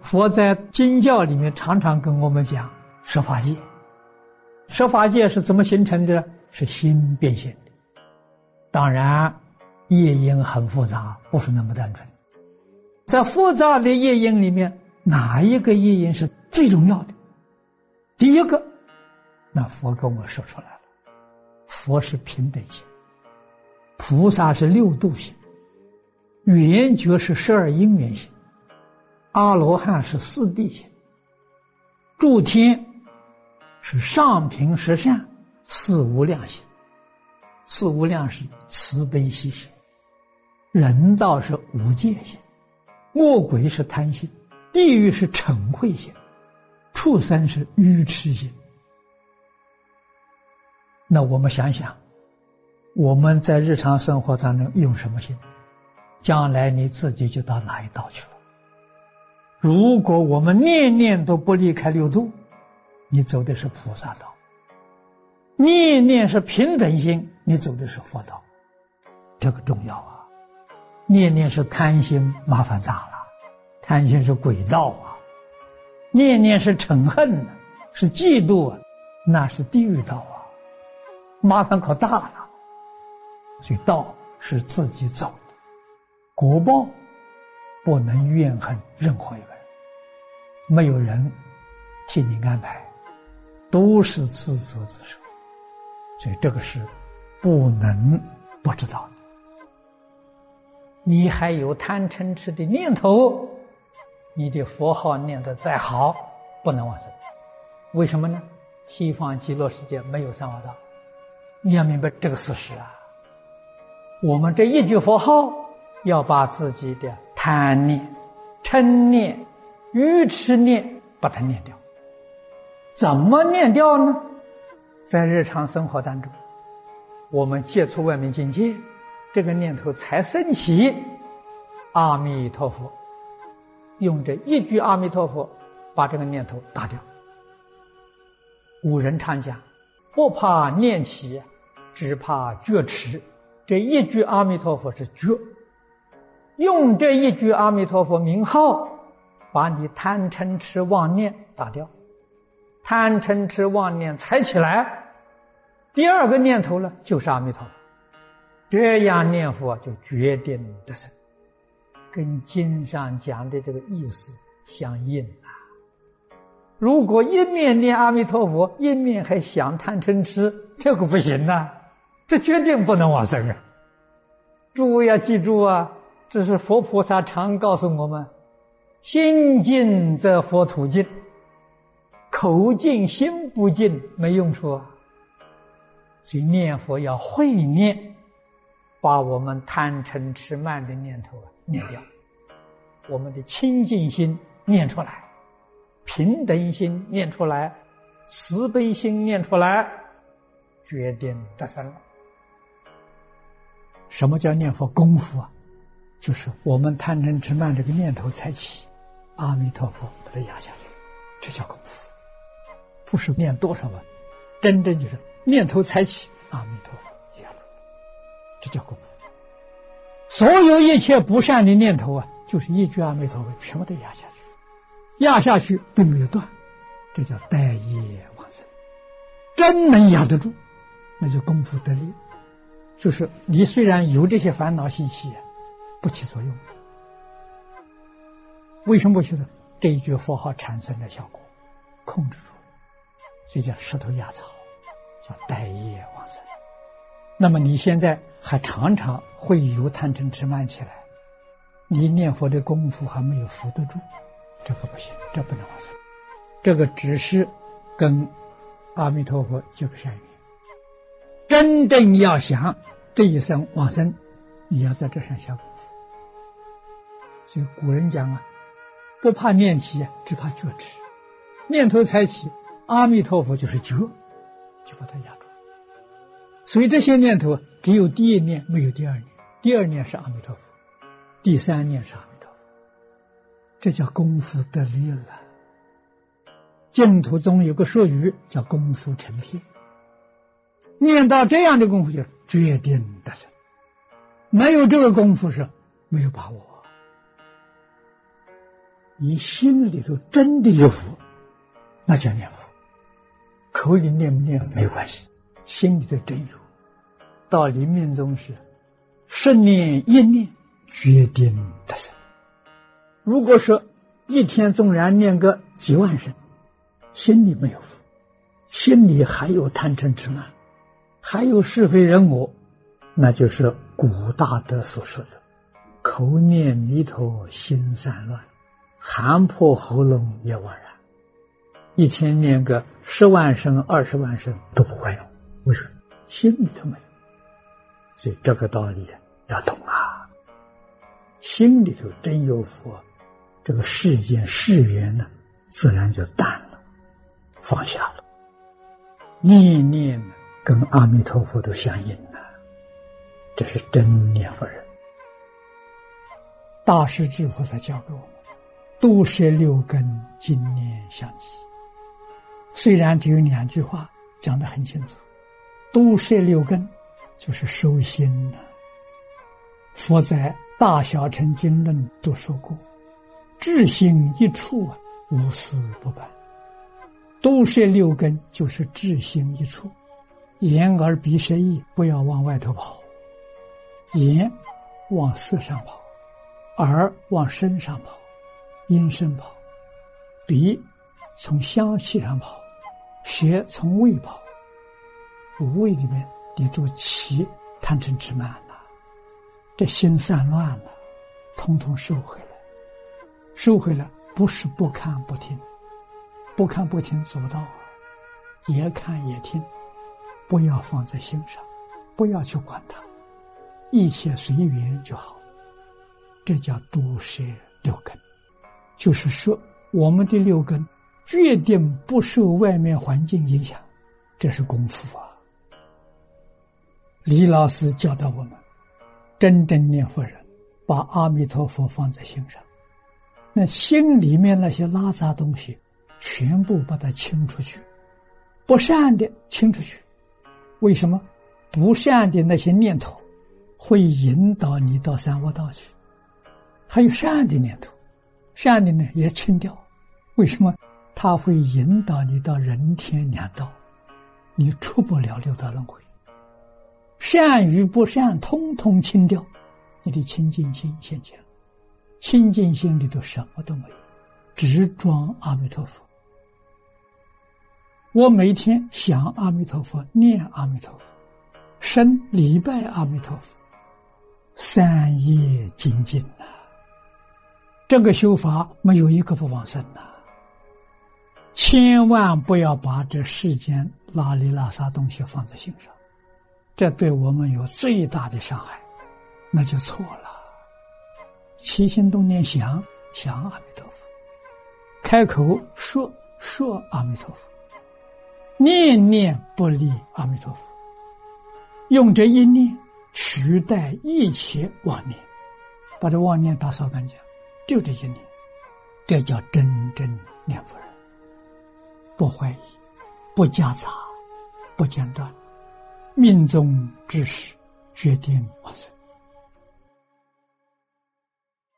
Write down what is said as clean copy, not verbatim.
佛在经教里面常常跟我们讲十法界。十法界是怎么形成的？是心变现的。当然业因很复杂，不是那么单纯。在复杂的业因里面，哪一个业因是最重要的？第一个，那佛跟我说出来了，佛是平等心，菩萨是六度心，圆觉是12因缘心，阿罗汉是4谛心，诸天是上品十善4无量心，4无量是慈悲喜心，人道是无戒心，恶鬼是贪心，地狱是嗔恚心，畜生是愚痴心。那我们想想，我们在日常生活当中用什么心？将来你自己就到哪一道去了。如果我们念念都不离开六度，你走的是菩萨道；念念是平等心，你走的是佛道。这个重要啊！念念是贪心，麻烦大了，贪心是鬼道啊；念念是嗔恨，是嫉妒啊，那是地狱道啊，麻烦可大了。所以道是自己走的，果报不能怨恨任何一个人，没有人替你安排，都是自责自受。所以这个是不能不知道的。你还有贪嗔痴的念头，你的佛号念得再好，不能往生。为什么呢？西方极乐世界没有三恶道，你要明白这个事实啊。我们这一句佛号，要把自己的贪念、嗔念、愚痴念把它念掉。怎么念掉呢？在日常生活当中，我们接触外面境界，这个念头才升起，阿弥陀佛，用这一句阿弥陀佛把这个念头打掉。古人常讲，不怕念起，只怕觉迟。这一句阿弥陀佛是觉，用这一句阿弥陀佛名号，把你贪嗔痴妄念打掉。贪嗔痴妄念才起来，第二个念头呢，就是阿弥陀佛。这样念佛就决定得生，跟经上讲的这个意思相应啊。如果一面念阿弥陀佛，一面还想贪嗔痴，这个不行啊，这决定不能往生啊！诸位要记住啊，这是佛菩萨常告诉我们：心净则佛土净，口净心不净没用处啊。所以念佛要会念，把我们贪嗔痴慢的念头念掉，我们的清净心念出来，平等心念出来，慈悲心念出来，决定得生了。什么叫念佛功夫啊？就是我们贪嗔痴慢这个念头才起，阿弥陀佛把它压下去，这叫功夫。不是念多少万，真正就是念头才起，阿弥陀佛压住，这叫功夫。所有一切不善的念头啊，就是一句阿弥陀佛全部都压下去，压下去并没有断，这叫待业往生。真能压得住，那就功夫得力。就是你虽然有这些烦恼习气，不起作用。为什么不起作用？这一句佛号产生的效果控制住了，所以叫石头压草，叫待业往生。那么你现在还常常会有贪嗔痴慢起来，你念佛的功夫还没有扶得住，这个不行，这不能往生。这个只是跟阿弥陀佛结个善缘。真正要想这一生往生，你要在这上下功夫。所以古人讲啊，不怕念起，只怕觉迟。念头才起，阿弥陀佛就是觉，就把它压住。所以这些念头只有第一念，没有第二念。第二念是阿弥陀佛，第三念是阿弥陀佛，这叫功夫得力了。净土中有个术语叫功夫成片，念到这样的功夫就决定得生，没有这个功夫是没有把握。 你心里头真的有福，那叫念佛。口里念不念没关系，心里头真有。到临命终时，10念1念决定得生。如果说一天纵然念个几万声，心里没有福，心里还有贪嗔痴慢，还有是非人我，那就是古大德所说的口念弥陀心散乱，寒破喉咙也枉然。一天念个10万声20万声都不管用，为什么？心里头没有。所以这个道理要懂啊，心里头真有佛，这个世间世缘呢，自然就淡了，放下了。念念跟阿弥陀佛都相应了，这是真念佛人。大师智菩萨教给我们，度摄6根，精念相继。虽然只有2句话讲得很清楚，度摄6根就是收心了。佛在《大小乘经论》都说过，至心一处啊，无私不办。度摄6根就是至心一处，眼耳鼻舌意不要往外头跑，眼往色上跑，耳往身上跑，音声跑，鼻从香气上跑，舌从味跑，五味里面你都起贪嗔痴慢了，这心散乱了，统统收回来。收回来不是不看不听，不看不听做不到啊，也看也听，不要放在心上，不要去管它，一切随缘就好。这叫度摄6根，就是说我们的6根决定不受外面环境影响，这是功夫啊。李老师教导我们，真正念佛人把阿弥陀佛放在心上，那心里面那些拉杂东西全部把它清出去，不善的清出去。为什么？不善的那些念头会引导你到三恶道去，还有善的念头，善的呢也清掉。为什么？它会引导你到人天两道，你出不了6道轮回。善与不善通通清掉，你的清净心现前，清净心里头什么都没有，只装阿弥陀佛。我每天想阿弥陀佛，念阿弥陀佛，生礼拜阿弥陀佛，3业精进啊！这个修法没有一个不往生啊！千万不要把这世间拉里拉撒东西放在心上，这对我们有最大的伤害，那就错了。起心动念想阿弥陀佛，开口说阿弥陀佛，念念不离阿弥陀佛，用这一念取代一切妄念，把这妄念打扫干净，就这一念，这叫真正念佛人，不怀疑，不夹杂，不间断，命中之时决定往生。